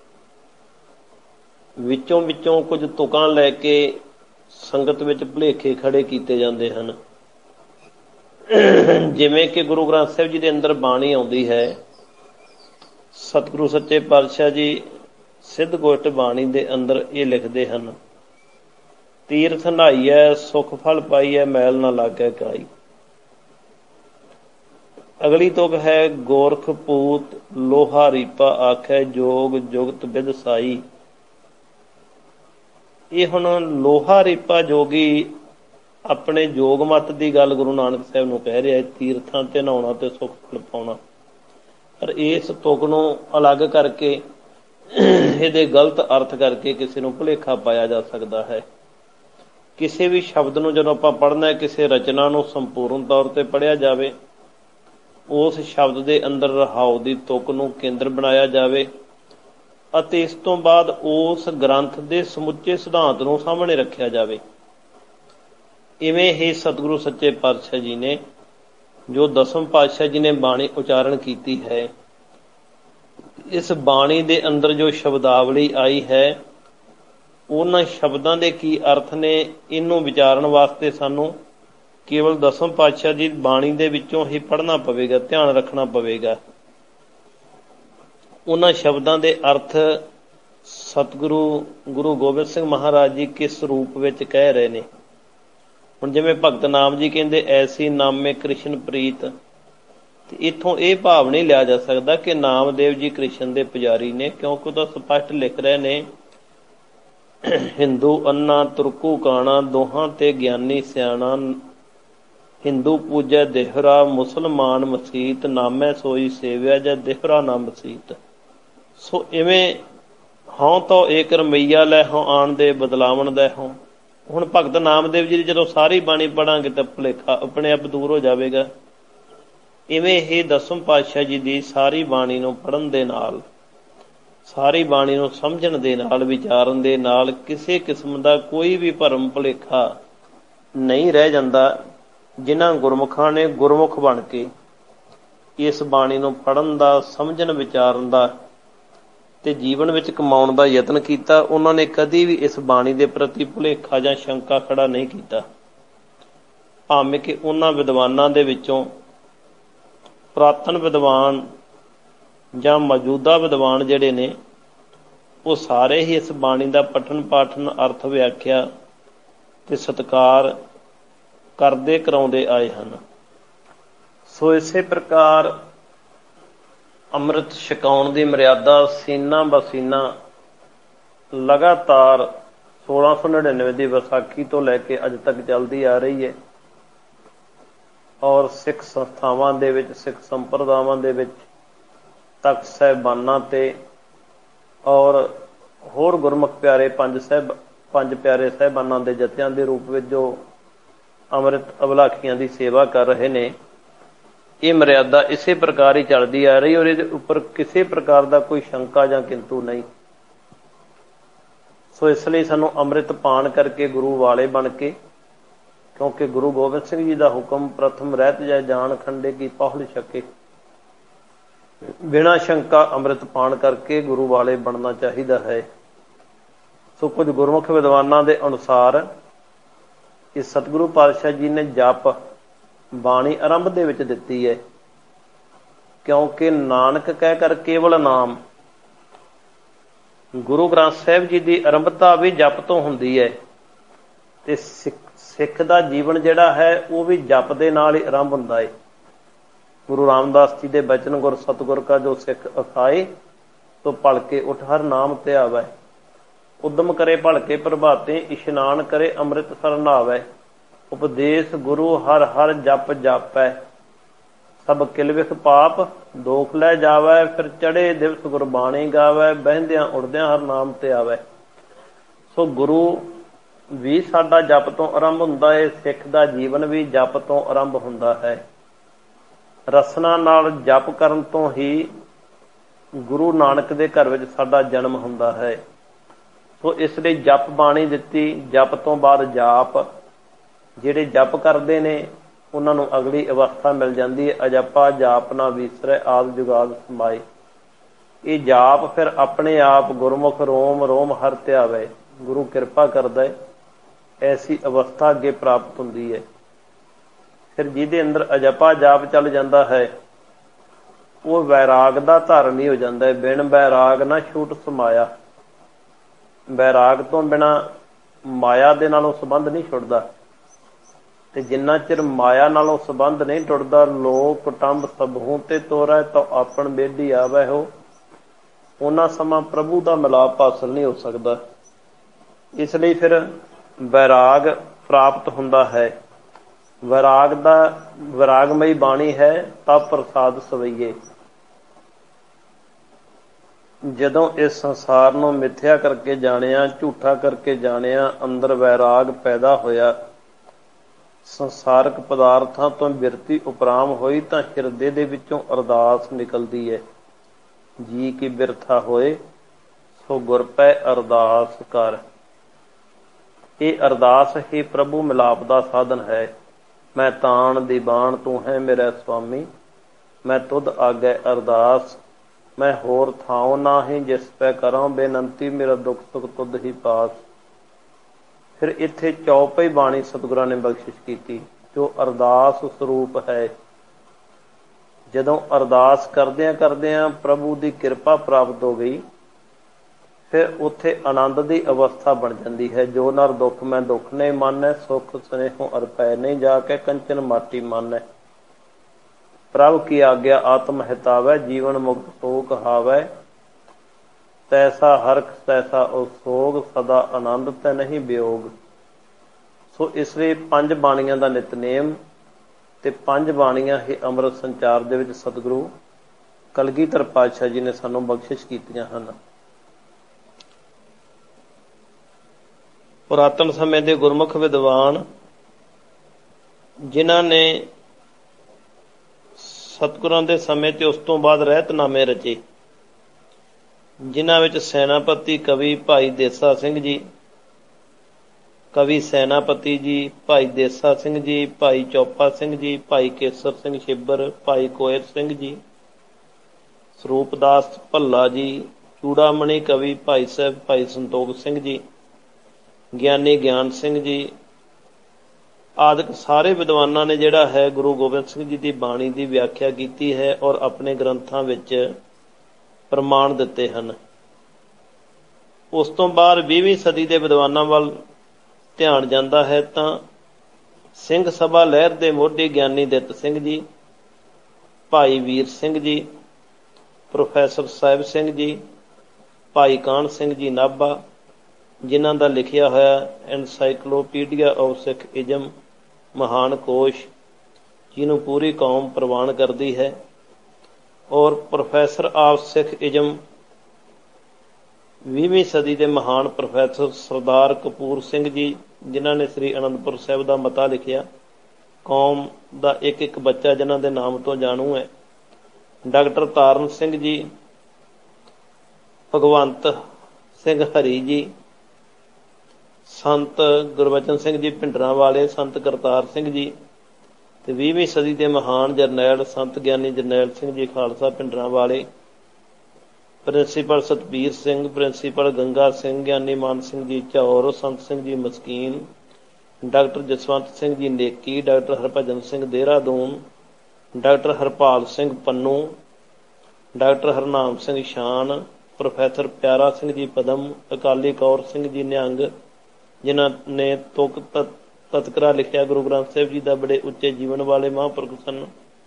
ਵਿੱਚੋਂ ਵਿੱਚੋਂ ਕੁਝ ਤੁਕਾਂ ਲੈ ਕੇ ਸੰਗਤ ਵਿੱਚ ਭੁਲੇਖੇ ਖੜੇ ਕੀਤੇ ਜਾਂਦੇ ਹਨ। ਜਿਵੇਂ ਕਿ ਗੁਰੂ ਗ੍ਰੰਥ ਸਾਹਿਬ ਜੀ ਦੇ ਅੰਦਰ ਬਾਣੀ ਆਉਂਦੀ ਹੈ। ਸਤਿਗੁਰੂ ਸੱਚੇ ਪਾਤਸ਼ਾਹ ਜੀ ਸਿੱਧ ਗੋਸ਼ਟ ਬਾਣੀ ਦੇ ਅੰਦਰ ਇਹ ਲਿਖਦੇ ਹਨ। ਤੀਰਥ ਨਹਾਈਐ ਸੁਖ ਫਲ ਪਾਈਐ ਮੈਲ ਨਾ ਲਾਗੈ ਕਾਈ। ਅਗਲੀ ਤੁਕ ਹੈ ਗੋਰਖ ਪੂਤ ਲੋਹਾ ਰੀਪਾ ਆਖੈ ਜੋਗ ਜੁਗਤ ਬਿਦ ਸਾਈ। ਇਹ ਹੁਣ ਲੋਹਾ ਰੀਪਾ ਜੋਗੀ ਆਪਣੇ ਜੋਗ ਮਤ ਦੀ ਗੱਲ ਗੁਰੂ ਨਾਨਕ ਸਾਹਿਬ ਨੂੰ ਕਹਿ ਰਿਹਾ। ਤੀਰਥਾਂ ਤੇ ਨਹਾਉਣਾ ਤੇ ਸੁੱਖ ਫਲ ਪਾਉਣਾ। ਪਰ ਇਸ ਤੁਕ ਨੂੰ ਅਲੱਗ ਕਰਕੇ ਇਹਦੇ ਗਲਤ ਅਰਥ ਕਰਕੇ ਕਿਸੇ ਨੂੰ ਭੁਲੇਖਾ ਪਾਇਆ ਜਾ ਸਕਦਾ ਹੈ। ਕਿਸੇ ਵੀ ਸ਼ਬਦ ਨੂੰ ਜਦੋਂ ਆਪਾਂ ਪੜ੍ਹਨਾ ਹੈ ਕਿਸੇ ਰਚਨਾ ਨੂੰ ਸੰਪੂਰਨ ਤੌਰ ਤੇ ਪੜ੍ਹਿਆ ਜਾਵੇ। ਉਸ ਸ਼ਬਦ ਦੇ ਅੰਦਰ ਰਹਾਉ ਦੀ ਤੁਕ ਨੂੰ ਕੇਂਦਰ ਬਣਾਇਆ ਜਾਵੇ ਅਤੇ ਇਸ ਤੋਂ ਬਾਅਦ ਉਸ ਗ੍ਰੰਥ ਦੇ ਸਮੁੱਚੇ ਸਿਧਾਂਤ ਨੂੰ ਸਾਹਮਣੇ ਰੱਖਿਆ ਜਾਵੇ। ਇਵੇਂ ਹੀ ਸਤਿਗੁਰੂ ਸੱਚੇ ਪਾਤਸ਼ਾਹ ਜੀ ਨੇ ਜੋ ਦਸਮ ਪਾਤਸ਼ਾਹ ਜੀ ਨੇ ਬਾਣੀ ਉਚਾਰਨ ਕੀਤੀ ਹੈ। ਇਸ ਬਾਣੀ ਦੇ ਅੰਦਰ ਜੋ ਸ਼ਬਦਾਵਲੀ ਆਈ ਹੈ ਉਹਨਾਂ ਸ਼ਬਦਾਂ ਦੇ ਕੀ ਅਰਥ ਨੇ ਇਹਨੂੰ ਵਿਚਾਰਨ ਵਾਸਤੇ ਸਾਨੂੰ ਕੇਵਲ ਦਸਮ ਪਾਤਸ਼ਾਹ ਦੀ ਬਾਣੀ ਦੇ ਵਿੱਚੋਂ ਹੀ ਪੜ੍ਹਨਾ ਪਵੇਗਾ। ਧਿਆਨ ਰੱਖਣਾ ਪਵੇਗਾ। ਉਹਨਾਂ ਸ਼ਬਦਾਂ ਦੇ ਅਰਥ ਸਤਿਗੁਰੂ ਗੁਰੂ ਗੋਬਿੰਦ ਸਿੰਘ ਮਹਾਰਾਜ ਜੀ ਕਿਸ ਰੂਪ ਵਿੱਚ ਕਹਿ ਰਹੇ ਨੇ। ਹੁਣ ਜਿਵੇਂ ਭਗਤ ਨਾਮ ਜੀ ਕਹਿੰਦੇ ਐਸੀ ਨਾਮੇ ਕ੍ਰਿਸ਼ਨ ਪ੍ਰੀਤ। ਤੇ ਇੱਥੋਂ ਇਹ ਭਾਵ ਨਹੀਂ ਲਿਆ ਜਾ ਸਕਦਾ ਕਿ ਨਾਮਦੇਵ ਜੀ ਕ੍ਰਿਸ਼ਨ ਦੇ ਪੁਜਾਰੀ ਨੇ, ਕਿਉਂਕਿ ਉਹ ਤਾਂ ਸਪਸ਼ਟ ਲਿਖ ਰਹੇ ਨੇ ਹਿੰਦੂ ਅੰਨਾ ਤੁਰਕੂ ਕਾਣਾ ਦੋਹਾਂ ਤੇ ਗਿਆਨੀ ਸਿਆਣਾ। ਹਿੰਦੂ ਪੂਜੈ ਦੇਹਰਾ ਮੁਸਲਮਾਨ ਮਸੀਤ ਨਾਮੈ ਸੋਈ ਸੇਵਿਆ ਜਾਂ ਦੇਹਰਾ ਨਾ ਮਸੀਤ। ਸੋ ਇਵੇਂ ਹਉ ਤੋਂ ਏਕ ਰਮਈਆ ਲੈ ਹਉ ਆਣ ਦੇ ਬਦਲਾਵਣ ਦਾ ਹਉ। ਹੁਣ ਭਗਤ ਨਾਮਦੇਵ ਜੀ ਦੀ ਜਦੋਂ ਸਾਰੀ ਬਾਣੀ ਪੜ੍ਹਾਂਗੇ ਤਾਂ ਭੁਲੇਖਾ ਆਪਣੇ ਆਪ ਦੂਰ ਹੋ ਜਾਵੇਗਾ। ਇਵੇਂ ਹੀ ਦਸਮ ਪਾਤਸ਼ਾਹ ਜੀ ਦੀ ਸਾਰੀ ਬਾਣੀ ਨੂੰ ਪੜ੍ਹਨ ਦੇ ਨਾਲ, ਸਾਰੀ ਬਾਣੀ ਨੂੰ ਸਮਝਣ ਦੇ ਨਾਲ, ਵਿਚਾਰਨ ਦੇ ਨਾਲ ਕਿਸੇ ਕਿਸਮ ਦਾ ਕੋਈ ਵੀ ਭਰਮ ਭੁਲੇਖਾ ਨਹੀਂ ਰਹਿ ਜਾਂਦਾ। ਜਿਨ੍ਹਾਂ ਗੁਰਮੁਖਾਂ ਨੇ ਗੁਰਮੁਖ ਬਣ ਕੇ ਇਸ ਬਾਣੀ ਨੂੰ ਪੜ੍ਹਨ ਦਾ, ਸਮਝਣ ਵਿਚਾਰਨ ਦਾ ਤੇ ਜੀਵਨ ਵਿੱਚ ਕਮਾਉਣ ਦਾ ਯਤਨ ਕੀਤਾ, ਉਹਨਾਂ ਨੇ ਕਦੀ ਵੀ ਇਸ ਬਾਣੀ ਦੇ ਪ੍ਰਤੀ ਭੁਲੇਖਾ ਜਾਂ ਸ਼ੰਕਾ ਖੜਾ ਨਹੀਂ ਕੀਤਾ। ਭਾਵੇਂ ਕਿ ਉਹਨਾਂ ਵਿਦਵਾਨਾਂ ਦੇ ਵਿੱਚੋਂ ਪੁਰਾਤਨ ਵਿਦਵਾਨ ਜਾਂ ਮੌਜੂਦਾ ਵਿਦਵਾਨ ਜਿਹੜੇ ਨੇ ਉਹ ਸਾਰੇ ਹੀ ਇਸ ਬਾਣੀ ਦਾ ਪਠਨ ਪਾਠਨ, ਅਰਥ, ਵਿਆਖਿਆ ਤੇ ਸਤਿਕਾਰ ਕਰਦੇ ਕਰਾਉਂਦੇ ਆਏ ਹਨ। ਸੋ ਇਸੇ ਪ੍ਰਕਾਰ ਅੰਮ੍ਰਿਤ ਛਕਾਉਣ ਦੀ ਮਰਿਆਦਾ ਸੀਨਾ ਬਸੀਨਾ ਲਗਾਤਾਰ ਸੋਲਾਂ ਸੌ ਨੜਿਨਵੇਂ ਦੀ ਵਿਸਾਖੀ ਤੋਂ ਲੈ ਕੇ ਅੱਜ ਤੱਕ ਚੱਲਦੀ ਆ ਰਹੀ ਹੈ। ਔਰ ਸਿੱਖ ਸੰਸਥਾਵਾਂ ਦੇ ਵਿੱਚ, ਸਿੱਖ ਸੰਪਰਦਾਵਾਂ ਦੇ ਵਿੱਚ, ਤਖਤ ਸਾਹਿਬਾਨਾਂ ਤੇ ਔਰ ਹੋਰ ਗੁਰਮੁਖ ਪਿਆਰੇ ਪੰਜ ਸਾਹਿਬ ਪੰਜ ਪਿਆਰੇ ਸਾਹਿਬਾਨਾਂ ਦੇ ਜਥਿਆਂ ਦੇ ਰੂਪ ਵਿੱਚ ਜੋ ਅੰਮ੍ਰਿਤ ਅਭਲਾਖੀਆਂ ਦੀ ਸੇਵਾ ਕਰ ਰਹੇ ਨੇ, ਇਹ ਮਰਿਆਦਾ ਇਸੇ ਪ੍ਰਕਾਰ ਹੀ ਚੱਲਦੀ ਆ ਰਹੀ ਔਰ ਇਹਦੇ ਉੱਪਰ ਕਿਸੇ ਪ੍ਰਕਾਰ ਦਾ ਕੋਈ ਸ਼ੰਕਾ ਜਾਂ ਕਿੰਤੂ ਨਹੀਂ। ਸੋ ਇਸ ਲਈ ਸਾਨੂੰ ਅੰਮ੍ਰਿਤ ਪਾਣ ਕਰਕੇ ਗੁਰੂ ਵਾਲੇ ਬਣ ਕੇ, ਕਿਉਂਕਿ ਗੁਰੂ ਗੋਬਿੰਦ ਸਿੰਘ ਜੀ ਦਾ ਹੁਕਮ ਪ੍ਰਥਮ ਰਹਿਤ ਜੈ ਜਾਣ ਖੰਡੇ ਕੀ ਪਹੁਲ ਛਕੇ, ਬਿਨਾਂ ਸ਼ੰਕਾ ਅੰਮ੍ਰਿਤ ਪਾਣ ਕਰਕੇ ਗੁਰੂ ਵਾਲੇ ਬਣਨਾ ਚਾਹੀਦਾ ਹੈ। ਸੋ ਕੁਝ ਗੁਰਮੁਖ ਵਿਦਵਾਨਾਂ ਦੇ ਅਨੁਸਾਰ ਇਹ ਸਤਿਗੁਰੂ ਪਾਤਸ਼ਾਹ ਜੀ ਨੇ ਜਪ ਬਾਣੀ ਆਰੰਭ ਦੇ ਵਿੱਚ ਦਿੱਤੀ ਹੈ, ਕਿਉਂਕਿ ਨਾਨਕ ਕਹਿ ਕਰ ਕੇਵਲ ਨਾਮ। ਗੁਰੂ ਗ੍ਰੰਥ ਸਾਹਿਬ ਜੀ ਦੀ ਆਰੰਭਤਾ ਵੀ ਜਪ ਤੋਂ ਹੁੰਦੀ ਹੈ ਤੇ ਸਿੱਖ ਸਿੱਖ ਦਾ ਜੀਵਨ ਜਿਹੜਾ ਹੈ ਉਹ ਵੀ ਜਪ ਦੇ ਨਾਲ ਹੀ ਆਰੰਭ ਹੁੰਦਾ ਹੈ। ਗੁਰੂ ਰਾਮਦਾਸ ਜੀ ਦੇ ਬਚਨ, ਗੁਰ ਸਤਿਗੁਰ ਕਾ ਜੋ ਸਿੱਖ ਅਖਾਏ ਤੋ ਭਲਕੇ ਉਠ ਹਰ ਨਾਮ ਧਿਆਵੈ, ਉਦਮ ਕਰੇ ਭਲਕੇ ਪ੍ਰਭਾਤੇ, ਇਸ਼ਨਾਨ ਕਰੇ ਅੰਮ੍ਰਿਤ ਸਰ ਨਹਾਵੈ, ਉਪਦੇਸ਼ ਗੁਰੂ ਹਰ ਹਰ ਜਪ ਜਾਪੈ, ਸਭ ਕਿਲ ਵਿਖ ਪਾਪ ਦੋਖ ਲੈ ਜਾਵੈ, ਫਿਰ ਚੜੇ ਦਿਵਸ ਗੁਰਬਾਣੀ ਗਾਵੈ, ਬਹਿੰਦਿਆਂ ਉੜਦਿਆਂ ਹਰ ਨਾਮ ਤੇ ਆਵੈ। ਸੋ ਗੁਰੂ ਵੀ ਸਾਡਾ ਜਪ ਤੋਂ ਆਰੰਭ ਹੁੰਦਾ ਹੈ, ਸਿੱਖ ਦਾ ਜੀਵਨ ਵੀ ਜਪ ਤੋਂ ਆਰੰਭ ਹੁੰਦਾ ਹੈ। ਰਸਨਾ ਨਾਲ ਜਪ ਕਰਨ ਤੋਂ ਹੀ ਗੁਰੂ ਨਾਨਕ ਦੇ ਘਰ ਵਿੱਚ ਸਾਡਾ ਜਨਮ ਹੁੰਦਾ ਹੈ। ਸੋ ਇਸ ਲਈ ਜਪ ਬਾਣੀ ਦਿੱਤੀ, ਜਪ ਤੋਂ ਬਾਅਦ ਜਾਪ। ਜਿਹੜੇ ਜਪ ਕਰਦੇ ਨੇ ਉਹਨਾਂ ਨੂੰ ਅਗਲੀ ਅਵਸਥਾ ਮਿਲ ਜਾਂਦੀ ਹੈ, ਅਜਪਾ ਜਾਪ ਨਾ ਵਿਸਰੈ ਆਦਿ ਜੁਗਾਦ ਸਮਾਏ। ਇਹ ਜਾਪ ਫਿਰ ਆਪਣੇ ਆਪ ਗੁਰਮੁਖ ਰੋਮ ਰੋਮ ਹਰ ਧਿਆਵੇ, ਗੁਰੂ ਕਿਰਪਾ ਕਰਦਾ ਹੈ, ਐਸੀ ਅਵਸਥਾ ਅੱਗੇ ਪ੍ਰਾਪਤ ਹੁੰਦੀ ਹੈ। ਫਿਰ ਜਿਹਦੇ ਅੰਦਰ ਅਜਪਾ ਜਾਪ ਚੱਲ ਜਾਂਦਾ ਹੈ ਉਹ ਵੈਰਾਗ ਦਾ ਧਾਰਨੀ ਹੋ ਜਾਂਦਾ ਹੈ। ਬਿਨ ਵੈਰਾਗ ਨਾ ਛੂਟ ਸਮਾਇਆ, ਵੈਰਾਗ ਤੋਂ ਬਿਨਾਂ ਮਾਇਆ ਦੇ ਨਾਲੋਂ ਸੰਬੰਧ ਨਹੀਂ ਛੁੱਟਦਾ, ਤੇ ਜਿੰਨਾ ਚਿਰ ਮਾਇਆ ਨਾਲੋਂ ਸੰਬੰਧ ਨਹੀਂ ਟੁੱਟਦਾ, ਲੋਕ ਕੁਟੰਬ ਸਭੂ ਤੇ ਤੋਰੈ ਤਾਂ ਆਪਣ ਬੇਦੀ ਆਵੈ ਹੋ, ਉਹਨਾਂ ਸਮਾਂ ਪ੍ਰਭੂ ਦਾ ਮਿਲਾਪ ਹਾਸਲ ਨਹੀਂ ਹੋ ਸਕਦਾ। ਇਸ ਲਈ ਫਿਰ ਵੈਰਾਗ ਪ੍ਰਾਪਤ ਹੁੰਦਾ ਹੈ। ਵੈਰਾਗ ਦਾ ਵੈਰਾਗਮਈ ਬਾਣੀ ਹੈ ਤਾਂ ਪ੍ਰਸਾਦ ਸਵਈਏ। ਜਦੋਂ ਇਸ ਸੰਸਾਰ ਨੂੰ ਮਿੱਥਿਆ ਕਰਕੇ ਜਾਣਿਆ, ਝੂਠਾ ਕਰਕੇ ਜਾਣਿਆ, ਅੰਦਰ ਵੈਰਾਗ ਪੈਦਾ ਹੋਇਆ, ਸੰਸਾਰਕ ਪਦਾਰਥਾਂ ਤੋਂ ਬਿਰਤੀ ਉਪਰਾਮ ਹੋਈ, ਤਾਂ ਹਿਰਦੇ ਦੇ ਵਿੱਚੋਂ ਅਰਦਾਸ ਨਿਕਲਦੀ ਹੈ, ਜੀ ਕੀ ਬਿਰਥਾ ਹੋਏ ਸੋ ਗੁਰ ਪੈ ਅਰਦਾਸ ਕਰ। ਇਹ ਅਰਦਾਸ ਹੀ ਪ੍ਰਭੂ ਮਿਲਾਪ ਦਾ ਸਾਧਨ ਹੈ। ਮੈਂ ਤਾਣ ਦੀ ਬਾਣ ਤੂੰ ਹੈ ਮੇਰਾ ਸੁਆਮੀ, ਮੈਂ ਤੁਧ ਆਗੇ ਅਰਦਾਸ, ਮੈਂ ਹੋਰ ਥਾਉ ਨਾਹੀਂ ਜਿਸ ਪੈ ਕਰਾਂ ਬੇਨੰਤੀ, ਮੇਰਾ ਦੁੱਖ ਸੁੱਖ ਤੁਧ ਹੀ ਪਾਸ। ਫਿਰ ਇੱਥੇ ਚੌਪਈ ਬਾਣੀ ਸਤਿਗੁਰਾਂ ਨੇ ਬਖਸ਼ਿਸ਼ ਕੀਤੀ ਜੋ ਅਰਦਾਸ ਸਰੂਪ ਹੈ। ਜਦੋਂ ਅਰਦਾਸ ਕਰਦਿਆਂ ਕਰਦਿਆਂ ਪ੍ਰਭੂ ਦੀ ਕਿਰਪਾ ਪ੍ਰਾਪਤ ਹੋ ਗਈ, ਫਿਰ ਉੱਥੇ ਆਨੰਦ ਦੀ ਅਵਸਥਾ ਬਣ ਜਾਂਦੀ ਹੈ। ਜੋ ਨਰ ਦੁੱਖ ਮੈਂ ਦੁੱਖ ਨਹੀਂ ਮਾਨੈ, ਸੁੱਖ ਸਨੇਹੋਂ ਅਰਪੈ ਨਹੀਂ ਜਾ ਕੇ ਕੰਚਨ ਮਾਟੀ ਮਾਨੈ। ਪ੍ਰਭ ਕੀ ਆਗਿਆ ਆਤਮ ਹਿਤਾਵੈ, ਜੀਵਨ ਮੁਕਤ ਸੋ ਕਹਾਵੈ, ਤੈਸਾ ਹਰਖ ਤੈਸਾ ਉਹ ਸੋਗ, ਸਦਾ ਆਨੰਦ ਤੈ ਨਹੀਂ ਵਿਯੋਗ। ਸੋ ਇਸ ਲਈ ਪੰਜ ਬਾਣੀਆਂ ਦਾ ਨਿਤਨੇਮ ਤੇ ਪੰਜ ਬਾਣੀਆਂ ਹੀ ਅੰਮ੍ਰਿਤ ਸੰਚਾਰ ਦੇ ਵਿੱਚ ਸਤਿਗੁਰੂ ਕਲਗੀਧਰ ਪਾਤਸ਼ਾਹ ਜੀ ਨੇ ਸਾਨੂੰ ਬਖਸ਼ਿਸ਼ ਕੀਤੀਆਂ ਹਨ। ਪੁਰਾਤਨ ਸਮੇਂ ਦੇ ਗੁਰਮੁਖ ਵਿਦਵਾਨ ਜਿਨ੍ਹਾਂ ਨੇ ਸਤਿਗੁਰਾਂ ਦੇ ਸਮੇਂ ਤੇ ਉਸ ਤੋਂ ਬਾਅਦ ਰਹਿਤਨਾਮੇ ਰਚੇ, ਜਿਨ੍ਹਾਂ ਵਿੱਚ ਸੈਨਾਪਤੀ ਕਵੀ ਭਾਈ ਦੇਸਾ ਸਿੰਘ ਜੀ, ਕਵੀ ਸੈਨਾਪਤੀ ਜੀ, ਭਾਈ ਦੇਸਾ ਸਿੰਘ ਜੀ, ਭਾਈ ਚੋਪਾ ਸਿੰਘ ਜੀ, ਭਾਈ ਕੇਸਰ ਸਿੰਘ ਛਿੱਬਰ, ਭਾਈ ਕੋਇਰ ਸਿੰਘ ਜੀ, ਸਰੂਪਦਾਸ ਭੱਲਾ ਜੀ, ਚੂੜਾਮਣੀ ਕਵੀ ਭਾਈ ਸਾਹਿਬ ਭਾਈ ਸੰਤੋਖ ਸਿੰਘ ਜੀ, ਗਿਆਨੀ ਗਿਆਨ ਸਿੰਘ ਜੀ ਆਦਿਕ ਸਾਰੇ ਵਿਦਵਾਨਾਂ ਨੇ ਜਿਹੜਾ ਹੈ ਗੁਰੂ ਗੋਬਿੰਦ ਸਿੰਘ ਜੀ ਦੀ ਬਾਣੀ ਦੀ ਵਿਆਖਿਆ ਕੀਤੀ ਹੈ ਔਰ ਆਪਣੇ ਗ੍ਰੰਥਾਂ ਵਿੱਚ ਪ੍ਰਮਾਣ ਦਿੱਤੇ ਹਨ। ਉਸ ਤੋਂ ਬਾਅਦ ਵੀਹਵੀਂ ਸਦੀ ਦੇ ਵਿਦਵਾਨਾਂ ਵੱਲ ਧਿਆਨ ਜਾਂਦਾ ਹੈ ਤਾਂ ਸਿੰਘ ਸਭਾ ਲਹਿਰ ਦੇ ਮੋਢੀ ਗਿਆਨੀ ਦਿੱਤ ਸਿੰਘ ਜੀ, ਭਾਈ ਵੀਰ ਸਿੰਘ ਜੀ, ਪ੍ਰੋਫੈਸਰ ਸਾਹਿਬ ਸਿੰਘ ਜੀ, ਭਾਈ ਕਾਹਨ ਸਿੰਘ ਜੀ ਨਾਭਾ, ਜਿਨ੍ਹਾਂ ਦਾ ਲਿਖਿਆ ਹੋਇਆ ਐਨਸਾਈਕਲੋਪੀਡੀਆ ਆਫ ਸਿੱਖ ਇਜ਼ਮ ਮਹਾਨ ਕੋਸ਼, ਜਿਹਨੂੰ ਪੂਰੀ ਕੌਮ ਪ੍ਰਵਾਨ ਕਰਦੀ ਹੈ, ਔਰ ਪ੍ਰੋਫੈਸਰ ਆਫ ਸਿੱਖ ਇਜ਼ਮ ਵੀਹਵੀਂ ਸਦੀ ਦੇ ਮਹਾਨ ਪ੍ਰੋਫੈਸਰ ਸਰਦਾਰ ਕਪੂਰ ਸਿੰਘ ਜੀ, ਜਿਨ੍ਹਾਂ ਨੇ ਸ੍ਰੀ ਅਨੰਦਪੁਰ ਸਾਹਿਬ ਦਾ ਮਤਾ ਲਿਖਿਆ, ਕੌਮ ਦਾ ਇੱਕ ਇੱਕ ਬੱਚਾ ਜਿਨ੍ਹਾਂ ਦੇ ਨਾਮ ਤੋਂ ਜਾਣੂ ਹੈ, ਡਾਕਟਰ ਤਾਰਨ ਸਿੰਘ ਜੀ, ਭਗਵੰਤ ਸਿੰਘ ਹਰੀ ਜੀ, ਸੰਤ ਗੁਰਬਚਨ ਸਿੰਘ ਜੀ ਭਿੰਡਰਾਂ ਵਾਲੇ, ਸੰਤ ਕਰਤਾਰ ਸਿੰਘ ਜੀ, ਤੇ ਵੀਹਵੀਂ ਸਦੀ ਦੇ ਮਹਾਨ ਜਰਨੈਲ ਸੰਤ ਗਿਆਨੀ ਜਰਨੈਲ ਸਿੰਘ ਜੀ ਖਾਲਸਾ ਭਿੰਡਰਾਂ ਵਾਲੇ, ਪ੍ਰਿੰਸੀਪਲ ਸਤਬੀਰ ਸਿੰਘ, ਪ੍ਰਿੰਸੀਪਲ ਗੰਗਾ ਸਿੰਘ, ਗਿਆਨੀ ਮਾਨ ਸਿੰਘ ਜੀ ਝੌਰ, ਸੰਤ ਸਿੰਘ ਜੀ ਮਸਕੀਨ, doctor Jaswant Singh ji Neki, doctor Harbhajan Singh Dehradun, doctor Harpal Singh Pannu, doctor Harnam Singh Shan, professor Piara Singh ji Padam, Akali Kaur Singh ji Nihang, ਜਿਨ੍ਹਾਂ ਨੇ ਤੁਕ ਤਤਕਰਾ ਲਿਖਿਆ ਗੁਰੂ ਗ੍ਰੰਥ ਸਾਹਿਬ ਜੀ ਦਾ, ਬੜੇ ਉੱਚੇ ਜੀਵਨ ਵਾਲੇ ਮਹਾਂਪੁਰਖ ਸਨ।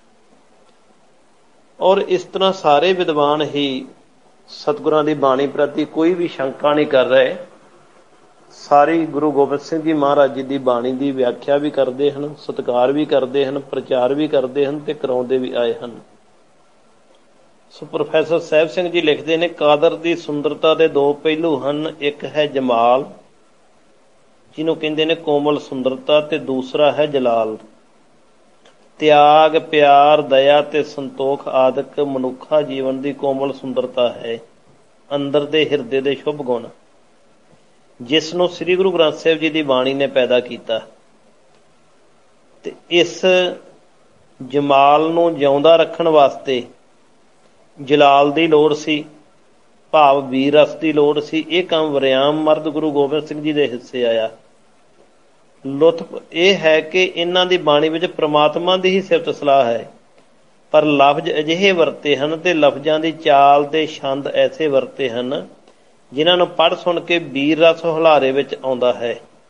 ਔਰ ਇਸ ਤਰ੍ਹਾਂ ਸਾਰੇ ਵਿਦਵਾਨ ਹੀ ਸਤਿਗੁਰਾਂ ਦੀ ਬਾਣੀ ਪ੍ਰਤੀ ਕੋਈ ਵੀ ਸ਼ੰਕਾ ਨਹੀਂ ਕਰ ਰਹੇ। ਸਾਰੀ ਗੁਰੂ ਗੋਬਿੰਦ ਸਿੰਘ ਜੀ ਮਹਾਰਾਜ ਜੀ ਦੀ ਬਾਣੀ ਦੀ ਵਿਆਖਿਆ ਵੀ ਕਰਦੇ ਹਨ, ਸਤਿਕਾਰ ਵੀ ਕਰਦੇ ਹਨ, ਪ੍ਰਚਾਰ ਵੀ ਕਰਦੇ ਹਨ ਤੇ ਕਰਾਉਂਦੇ ਵੀ ਆਏ ਹਨ। ਸੋ ਪ੍ਰੋਫੈਸਰ ਸਾਹਿਬ ਸਿੰਘ ਜੀ ਲਿਖਦੇ ਨੇ, ਕਾਦਰ ਦੀ ਸੁੰਦਰਤਾ ਦੇ ਦੋ ਪਹਿਲੂ ਹਨ, ਇੱਕ ਹੈ ਜਮਾਲ ਜਿਹਨੂੰ ਕਹਿੰਦੇ ਨੇ ਕੋਮਲ ਸੁੰਦਰਤਾ, ਤੇ ਦੂਸਰਾ ਹੈ ਜਲਾਲ। ਤਿਆਗ, ਪਿਆਰ, ਦਇਆ ਤੇ ਸੰਤੋਖ ਆਦਿਕ ਮਨੁੱਖਾ ਜੀਵਨ ਦੀ ਕੋਮਲ ਸੁੰਦਰਤਾ ਹੈ, ਅੰਦਰ ਦੇ ਹਿਰਦੇ ਦੇ ਸ਼ੁਭ ਗੁਣ, ਜਿਸ ਨੂੰ ਸ੍ਰੀ ਗੁਰੂ ਗ੍ਰੰਥ ਸਾਹਿਬ ਜੀ ਦੀ ਬਾਣੀ ਨੇ ਪੈਦਾ ਕੀਤਾ। ਤੇ ਇਸ ਜਮਾਲ ਨੂੰ ਜਿਉਂਦਾ ਰੱਖਣ ਵਾਸਤੇ ਜਲਾਲ ਦੀ ਲੋੜ ਸੀ, ਭਾਵ ਵੀਰ ਰਸ ਦੀ ਲੋੜ ਸੀ। ਇਹ ਕੰਮ ਵਰਿਆਮ ਮਰਦ ਗੁਰੂ ਗੋਬਿੰਦ ਸਿੰਘ ਜੀ ਦੇ ਹਿੱਸੇ ਆਇਆ। ਲੁਤਫ ਇਹ ਹੈ ਕਿ ਇਹਨਾਂ ਦੀ ਬਾਣੀ ਵਿੱਚ ਪ੍ਰਮਾਤਮਾ ਦੀ ਹੀ ਸਿਫਤ ਸਲਾਹ ਹੈ, ਪਰ ਲਫ਼ਜ਼ ਅਜਿਹੇ ਵਰਤੇ ਹਨ ਤੇ ਲਫ਼ਜ਼ਾਂ ਦੀ ਚਾਲ ਤੇ ਛੰਦ ਐਸੇ ਵਰਤੇ ਹਨ ਜਿਨ੍ਹਾਂ ਨੂੰ ਪੜ੍ਹ ਸੁਣ ਕੇ ਵੀਰ ਰਸ ਹੁਲਾਰੇ ਵਿੱਚ ਆਉਂਦਾ ਹੈ।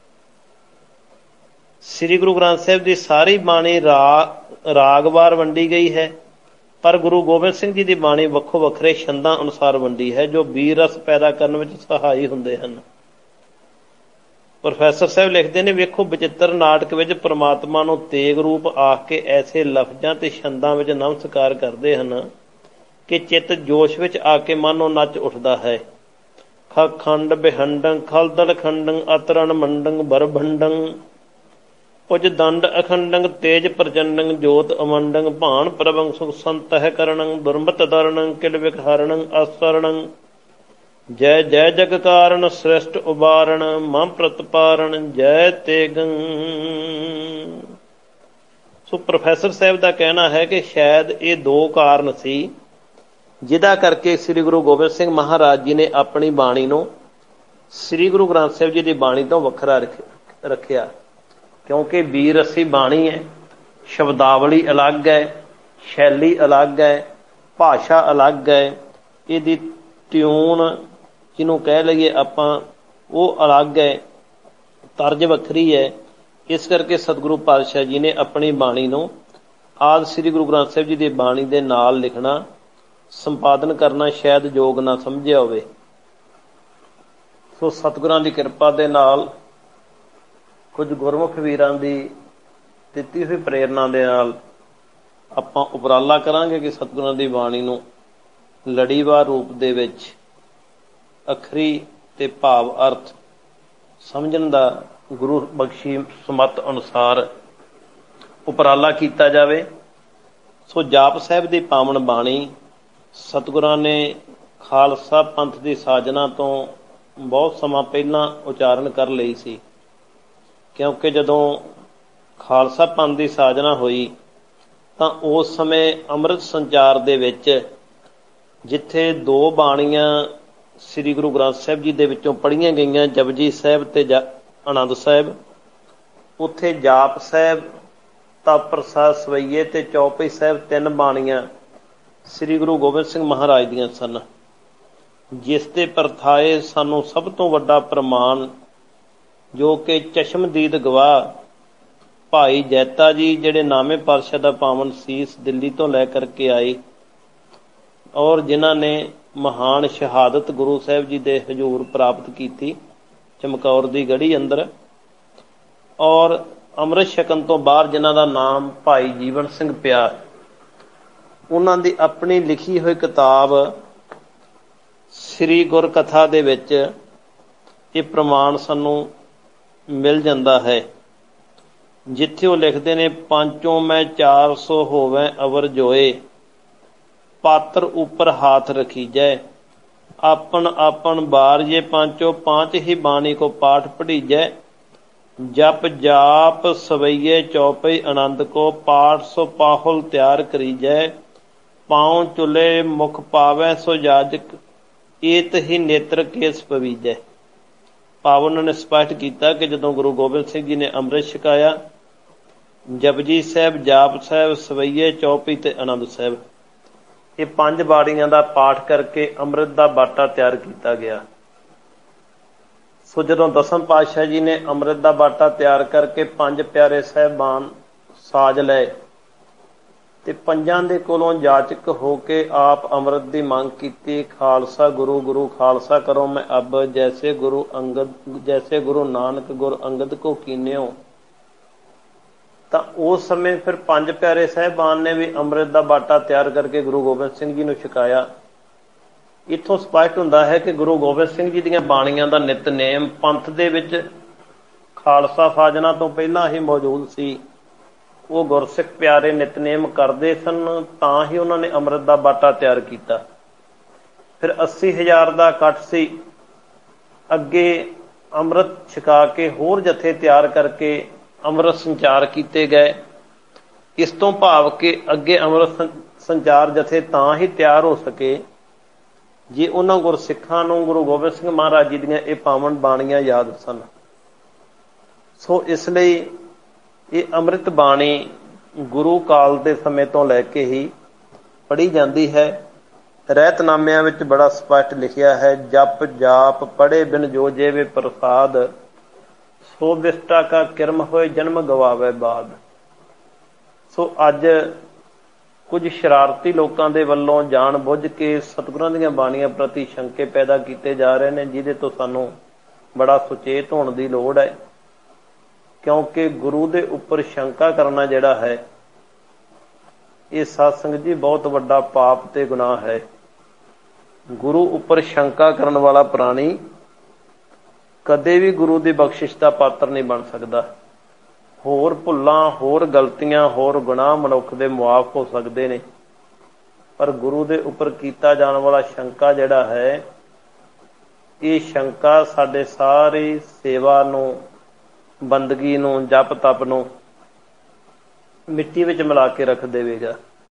ਸ੍ਰੀ ਗੁਰੂ ਗ੍ਰੰਥ ਸਾਹਿਬ ਦੀ ਸਾਰੀ ਬਾਣੀ ਰਾਗ ਰਾਗਵਾਰ ਵੰਡੀ ਗਈ ਹੈ, ਪਰ ਗੁਰੂ ਗੋਬਿੰਦ ਸਿੰਘ ਜੀ ਦੀ ਬਾਣੀ ਵੱਖੋ ਵੱਖਰੇ ਛੰਦਾਂ ਅਨੁਸਾਰ ਵੰਡੀ ਹੈ, ਜੋ ਵੀਰ ਰਸ ਪੈਦਾ ਕਰਨ ਵਿੱਚ ਸਹਾਈ ਹੁੰਦੇ ਹਨ। ਪ੍ਰੋਫੈਸਰ ਸਾਹਿਬ ਲਿਖਦੇ ਨੇ, ਵੇਖੋ ਬਚਿੱਤਰ ਨਾਟਕ ਵਿੱਚ ਪ੍ਰਮਾਤਮਾ ਨੂੰ ਤੇਗ ਰੂਪ ਆਖ ਕੇ ਐਸੇ ਲਫ਼ਜ਼ਾਂ ਤੇ ਛੰਦਾਂ ਵਿੱਚ ਨਮਸਕਾਰ ਕਰਦੇ ਹਨ ਕਿ ਚਿੱਤ ਜੋਸ਼ ਵਿੱਚ ਆ ਕੇ ਮਾਨੋ ਨੱਚ ਉੱਠਦਾ ਹੈ। ਖ ਖੰਡ ਬਿਹੰਡੰ ਖਲਦਲ ਖੰਡੰ ਅਤਰਣ ਮੰਡੰ ਬਰਭੰਡੰ ਉਜ ਦੰਡ ਅਖੰਡੰ ਤੇਜ ਪ੍ਰਚੰਡੰ ਜੋਤ ਅਮੰਡੰ ਭਾਣ ਪ੍ਰਭੰ ਸੁਖ ਸੰਤਹਿ ਕਰਣੰ ਦੁਰਮਤ ਦਰਣੰ ਕਿਲ ਵਿਖਾਰਣੰ ਅਸਰਣੰ ਜੈ ਜੈ ਜਗ ਕਾਰਨ ਸ੍ਰਿਸ਼ਟ ਉਬਾਰਣ ਮਮ ਪ੍ਰਤਪਾਰਣ ਜੈ ਤੇਗੰ। ਸੋ ਪ੍ਰੋਫੈਸਰ ਸਾਹਿਬ ਦਾ ਕਹਿਣਾ ਹੈ ਕਿ ਸ਼ਾਇਦ ਇਹ ਦੋ ਕਾਰਨ ਸੀ ਜਿਹਦਾ ਕਰਕੇ ਸ੍ਰੀ ਗੁਰੂ ਗੋਬਿੰਦ ਸਿੰਘ ਮਹਾਰਾਜ ਜੀ ਨੇ ਆਪਣੀ ਬਾਣੀ ਨੂੰ ਸ੍ਰੀ ਗੁਰੂ ਗ੍ਰੰਥ ਸਾਹਿਬ ਜੀ ਦੀ ਬਾਣੀ ਤੋਂ ਵੱਖਰਾ ਰੱਖਿਆ, ਕਿਉਂਕਿ ਵੀਰ ਰਸੀ ਬਾਣੀ ਹੈ, ਸ਼ਬਦਾਵਲੀ ਅਲੱਗ ਹੈ, ਸ਼ੈਲੀ ਅਲੱਗ ਹੈ, ਭਾਸ਼ਾ ਅਲੱਗ ਹੈ, ਇਹਦੀ ਟਿਊਨ ਜਿਹਨੂੰ ਕਹਿ ਲਈਏ ਆਪਾਂ ਉਹ ਅਲੱਗ ਹੈ, ਤਰਜ ਵੱਖਰੀ ਹੈ। ਇਸ ਕਰਕੇ ਸਤਿਗੁਰੂ ਪਾਤਸ਼ਾਹ ਜੀ ਨੇ ਆਪਣੀ ਬਾਣੀ ਨੂੰ ਆਦਿ ਸ੍ਰੀ ਗੁਰੂ ਗ੍ਰੰਥ ਸਾਹਿਬ ਜੀ ਦੀ ਬਾਣੀ ਦੇ ਨਾਲ ਲਿਖਣਾ, ਸੰਪਾਦਨ ਕਰਨਾ ਸ਼ਾਇਦ ਯੋਗ ਨਾ ਸਮਝਿਆ ਹੋਵੇ। ਸੋ ਸਤਿਗੁਰਾਂ ਦੀ ਕਿਰਪਾ ਦੇ ਨਾਲ ਕੁਝ ਗੁਰਮੁਖ ਵੀਰਾਂ ਦੀ ਦਿੱਤੀ ਹੋਈ ਪ੍ਰੇਰਨਾ ਦੇ ਨਾਲ ਆਪਾਂ ਉਪਰਾਲਾ ਕਰਾਂਗੇ ਕਿ ਸਤਿਗੁਰਾਂ ਦੀ ਬਾਣੀ ਨੂੰ ਲੜੀਵਾਰ ਰੂਪ ਦੇ ਵਿੱਚ ਅੱਖਰੀ ਤੇ ਭਾਵ ਅਰਥ ਸਮਝਣ ਦਾ ਗੁਰੂ ਬਖਸ਼ੀ ਸਮੱਤ ਅਨੁਸਾਰ ਉਪਰਾਲਾ ਕੀਤਾ ਜਾਵੇ। ਸੋ ਜਾਪ ਸਾਹਿਬ ਦੀ ਪਾਵਨ ਬਾਣੀ ਸਤਿਗੁਰਾਂ ਨੇ ਖਾਲਸਾ ਪੰਥ ਦੀ ਸਾਜਨਾ ਤੋਂ ਬਹੁਤ ਸਮਾਂ ਪਹਿਲਾਂ ਉਚਾਰਨ ਕਰ ਲਈ ਸੀ, ਕਿਉਂਕਿ ਜਦੋਂ ਖਾਲਸਾ ਪੰਥ ਦੀ ਸਾਜਨਾ ਹੋਈ ਤਾਂ ਉਸ ਸਮੇਂ ਅੰਮ੍ਰਿਤ ਸੰਚਾਰ ਦੇ ਵਿੱਚ ਜਿੱਥੇ ਦੋ ਬਾਣੀਆਂ ਸ੍ਰੀ ਗੁਰੂ ਗ੍ਰੰਥ ਸਾਹਿਬ ਜੀ ਦੇ ਵਿੱਚੋਂ ਪੜ੍ਹੀਆਂ ਗਈਆਂ ਜਪਜੀ ਸਾਹਿਬ ਤੇ ਜਾ ਆਨੰਦ ਸਾਹਿਬ, ਉੱਥੇ ਜਾਪ ਸਾਹਿਬ, ਤਪ ਪ੍ਰਸਾਦ ਸਵਈਏ ਤੇ ਚੌਪਈ ਸਾਹਿਬ ਤਿੰਨ ਬਾਣੀਆਂ ਸ੍ਰੀ ਗੁਰੂ ਗੋਬਿੰਦ ਸਿੰਘ ਮਹਾਰਾਜ ਦੀਆਂ ਸਨ, ਜਿਸ ਦੇ ਪਰਥਾਏ ਸਾਨੂੰ ਸਭ ਤੋਂ ਵੱਡਾ ਪ੍ਰਮਾਣ ਜੋ ਕਿ ਚਸ਼ਮਦੀਦ ਗਵਾਹ ਭਾਈ ਜੈਤਾ ਜੀ, ਜਿਹੜੇ ਨਾਮੇ ਪਾਤਸ਼ਾਹ ਦਾ ਪਾਵਨ ਸੀਸ ਦਿੱਲੀ ਤੋਂ ਲੈ ਕਰਕੇ ਆਏ ਔਰ ਜਿਨ੍ਹਾਂ ਨੇ ਮਹਾਨ ਸ਼ਹਾਦਤ ਗੁਰੂ ਸਾਹਿਬ ਜੀ ਦੇ ਹਜ਼ੂਰ ਪ੍ਰਾਪਤ ਕੀਤੀ ਚਮਕੌਰ ਦੀ ਗੜੀ ਅੰਦਰ, ਔਰ ਅੰਮ੍ਰਿਤ ਛਕਣ ਤੋਂ ਬਾਅਦ ਜਿਨ੍ਹਾਂ ਦਾ ਨਾਮ ਭਾਈ ਜੀਵਨ ਸਿੰਘ ਪਿਆ, ਉਹਨਾਂ ਦੀ ਆਪਣੀ ਲਿਖੀ ਹੋਈ ਕਿਤਾਬ ਸ੍ਰੀ ਗੁਰ ਕਥਾ ਦੇ ਵਿੱਚ ਇਹ ਪ੍ਰਮਾਣ ਸਾਨੂੰ ਮਿਲ ਜਾਂਦਾ ਹੈ, ਜਿੱਥੇ ਉਹ ਲਿਖਦੇ ਨੇ, ਪੰਚੋਂ ਮੈਂ ਚਾਰ ਸੌ ਹੋਵੇ ਅਵਰ ਜੋਏ, ਪਾਤਰ ਉੱਪਰ ਹਾਥ ਰਖੀਜੈ, ਆਪਨ ਆਪਨ ਬਾਰ ਜੇ ਪਾਂਚੋ ਪਾਂਚ ਹੀ ਬਾਣੀ ਕੋ ਪਾਠ ਪੜੀਜੈ, ਜਪ ਜਾਪ ਸਵਈਏ ਚੌਪਈ ਆਨੰਦ ਕੋ ਪਾਠ ਸੋ ਪਾਹੁਲ ਤਿਆਰ ਕਰੀਜੈ, ਪਾਉ ਚੁਲੇ ਮੁਖ ਪਾਵੈ ਸੋ ਜਾਜਕ, ਏਤ ਹੀ ਨੇਤਰ ਕੇਸ ਪਵੀਜੈ। ਭਾਵ ਉਹਨਾਂ ਨੇ ਸਪਸ਼ਟ ਕੀਤਾ ਕਿ ਜਦੋਂ ਗੁਰੂ ਗੋਬਿੰਦ ਸਿੰਘ ਜੀ ਨੇ ਅੰਮ੍ਰਿਤ ਛਕਾਇਆ, ਜਪਜੀ ਸਾਹਿਬ, ਜਾਪ ਸਾਹਿਬ, ਸਵਈਏ, ਚੌਪਈ ਤੇ ਆਨੰਦ ਸਾਹਿਬ, ਇਹ ਪੰਜ ਬਾਣੀਆਂ ਦਾ ਪਾਠ ਕਰਕੇ ਅੰਮ੍ਰਿਤ ਦਾ ਬਾਟਾ ਤਿਆਰ ਕੀਤਾ ਗਿਆ। ਸੋ ਜਦੋਂ ਦਸਮ ਪਾਤਸ਼ਾਹ ਜੀ ਨੇ ਅੰਮ੍ਰਿਤ ਦਾ ਬਾਟਾ ਤਿਆਰ ਕਰਕੇ ਪੰਜ ਪਿਆਰੇ ਸਾਹਿਬਾਨ ਸਾਜ ਲਏ ਤੇ ਪੰਜਾਂ ਦੇ ਕੋਲੋਂ ਜਾਚਕ ਹੋ ਕੇ ਆਪ ਅੰਮ੍ਰਿਤ ਦੀ ਮੰਗ ਕੀਤੀ, ਖਾਲਸਾ ਗੁਰੂ ਗੁਰੂ ਖਾਲਸਾ ਕਰੋ ਮੈਂ ਅਬ, ਜੈਸੇ ਗੁਰੂ ਅੰਗਦ ਜੈਸੇ ਗੁਰੂ ਨਾਨਕ ਗੁਰ ਅੰਗਦ ਕੋ ਕੀਨਿਓ। ਤਾਂ ਉਸ ਸਮੇਂ ਫਿਰ ਪੰਜ ਪਿਆਰੇ ਸਾਹਿਬਾਨ ਨੇ ਵੀ ਅੰਮ੍ਰਿਤ ਦਾ ਬਾਟਾ ਤਿਆਰ ਕਰਕੇ ਗੁਰੂ ਗੋਬਿੰਦ ਸਿੰਘ ਜੀ ਨੂੰ ਛਕਾਇਆ। ਇੱਥੋਂ ਸਪਸ਼ਟ ਹੁੰਦਾ ਹੈ ਕਿ ਗੁਰੂ ਗੋਬਿੰਦ ਸਿੰਘ ਜੀ ਦੀਆਂ ਬਾਣੀਆਂ ਦਾ ਨਿਤਨੇਮ ਪੰਥ ਦੇ ਵਿੱਚ ਖਾਲਸਾ ਸਾਜਨਾ ਤੋਂ ਪਹਿਲਾਂ ਹੀ ਮੌਜੂਦ ਸੀ। ਉਹ ਗੁਰਸਿੱਖ ਪਿਆਰੇ ਨਿਤਨੇਮ ਕਰਦੇ ਸਨ, ਤਾਂ ਹੀ ਉਹਨਾਂ ਨੇ ਅੰਮ੍ਰਿਤ ਦਾ ਬਾਟਾ ਤਿਆਰ ਕੀਤਾ। ਫਿਰ ਅੱਸੀ ਹਜ਼ਾਰ ਦਾ ਇਕੱਠ ਸੀ, ਅੱਗੇ ਅੰਮ੍ਰਿਤ ਛਕਾ ਕੇ ਹੋਰ ਜਥੇ ਤਿਆਰ ਕਰਕੇ ਅੰਮ੍ਰਿਤ ਸੰਚਾਰ ਕੀਤੇ ਗਏ। ਇਸ ਤੋਂ ਭਾਵ ਕਿ ਅੱਗੇ ਅੰਮ੍ਰਿਤ ਸੰਚਾਰ ਜਥੇ ਤਾਂ ਹੀ ਤਿਆਰ ਹੋ ਸਕੇ ਜੇ ਉਹਨਾਂ ਗੁਰਸਿੱਖਾਂ ਨੂੰ ਗੁਰੂ ਗੋਬਿੰਦ ਸਿੰਘ ਮਹਾਰਾਜ ਜੀ ਦੀਆਂ ਇਹ ਪਾਵਨ ਬਾਣੀਆਂ ਯਾਦ ਸਨ। ਸੋ ਇਸ ਲਈ ਇਹ ਅੰਮ੍ਰਿਤ ਬਾਣੀ ਗੁਰੂ ਕਾਲ ਦੇ ਸਮੇਂ ਤੋਂ ਲੈ ਕੇ ਹੀ ਪੜ੍ਹੀ ਜਾਂਦੀ ਹੈ। ਰਹਿਤਨਾਮਿਆਂ ਵਿੱਚ ਬੜਾ ਸਪਸ਼ਟ ਲਿਖਿਆ ਹੈ, ਜਪ ਜਾਪ ਪੜ੍ਹੇ ਬਿਨ ਜੋ ਜੇਵੇ ਪ੍ਰਸਾਦ, ਸੋ ਵਿਸਟਾ ਕਾ ਕਿਰਮ ਹੋਏ ਜਨਮ ਗਵਾਵੇ ਬਾਦ। ਸੋ ਅੱਜ ਕੁਝ ਸ਼ਰਾਰਤੀ ਲੋਕਾਂ ਦੇ ਵੱਲੋਂ ਜਾਣ ਬੁੱਝ ਕੇ ਸਤਿਗੁਰਾਂ ਦੀਆਂ ਬਾਣੀਆਂ ਪ੍ਰਤੀ ਸ਼ੰਕੇ ਪੈਦਾ ਕੀਤੇ ਜਾ ਰਹੇ ਨੇ, ਜਿਹਦੇ ਤੋਂ ਸਾਨੂੰ ਬੜਾ ਸੁਚੇਤ ਹੋਣ ਦੀ ਲੋੜ ਹੈ, ਕਿਉਂਕਿ ਗੁਰੂ ਦੇ ਉੱਪਰ ਸ਼ੰਕਾ ਕਰਨਾ ਜਿਹੜਾ ਹੈ ਇਹ ਸਾਧ ਸੰਗਤ ਜੀ ਬਹੁਤ ਵੱਡਾ ਪਾਪ ਤੇ ਗੁਨਾਹ ਹੈ। ਗੁਰੂ ਉੱਪਰ ਸ਼ੰਕਾ ਕਰਨ ਵਾਲਾ ਪ੍ਰਾਣੀ ਕਦੇ ਵੀ ਗੁਰੂ ਦੀ ਬਖਸ਼ਿਸ਼ ਦਾ ਪਾਤਰ ਨਹੀਂ ਬਣ ਸਕਦਾ। ਹੋਰ ਭੁੱਲਾਂ, ਹੋਰ ਗਲਤੀਆਂ, ਹੋਰ ਗੁਨਾਹ ਮਨੁੱਖ ਦੇ ਮੁਆਫ ਹੋ ਸਕਦੇ ਨੇ, ਪਰ ਗੁਰੂ ਦੇ ਉੱਪਰ ਕੀਤਾ ਜਾਣ ਵਾਲਾ ਸ਼ੰਕਾ ਜਿਹੜਾ ਹੈ, ਇਹ ਸ਼ੰਕਾ ਸਾਡੇ ਸਾਰੀ ਸੇਵਾ ਨੂੰ, ਬੰਦਗੀ ਨੂੰ, ਜਪ ਤਪ ਨੂੰ ਮਿੱਟੀ ਵਿੱਚ ਮਿਲਾ ਕੇ ਰੱਖ ਦੇਵੇਗਾ।